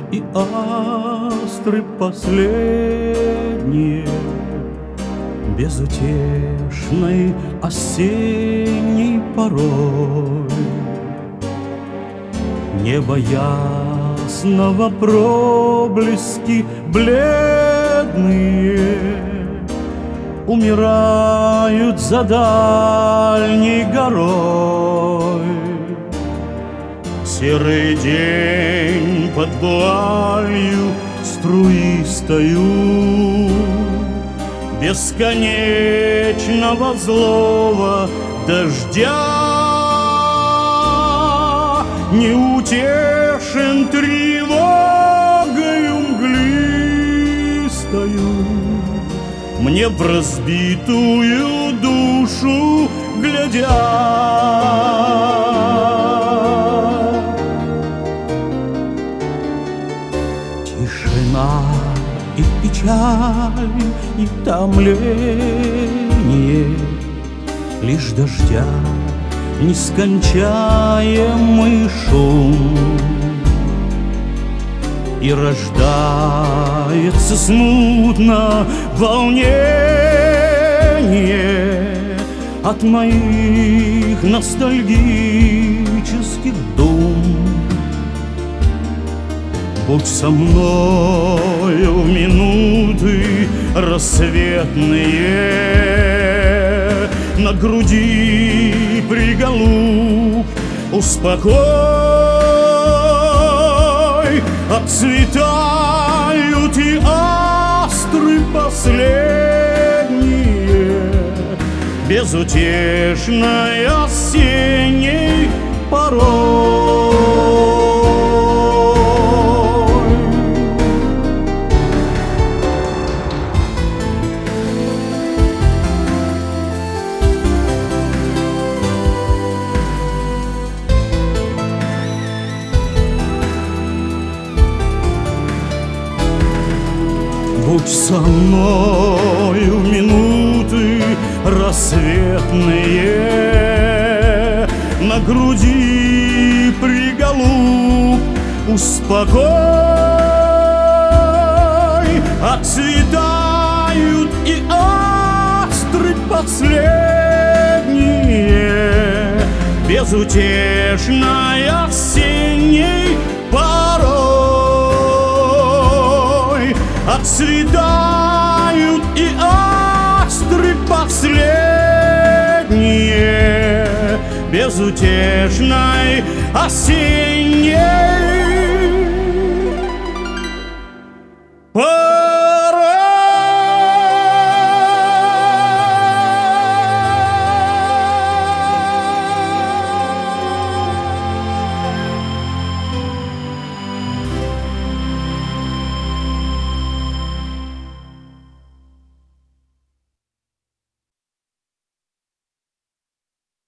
и астры последние безутешной осенней порой. Небо ясного проблески бледные умирают за дальней горой. Серый день под вуалью струистою бесконечного злого дождя неутешен тревогою мглистою, мне в разбитую душу глядя. Тишина и печаль, и томление лишь дождя нескончаемый шум, и рождается смутно волнение от моих ностальгических дум. Будь со мною в минуты рассветные, на груди приголубь успокой, отцветают и астры последние безутешной осенней порой. Будь со мною в минуты рассветные, на груди приголубь успокой, отцветают и астры последние безутешной осенней порой. Отцветают и астры последние безутешной осенней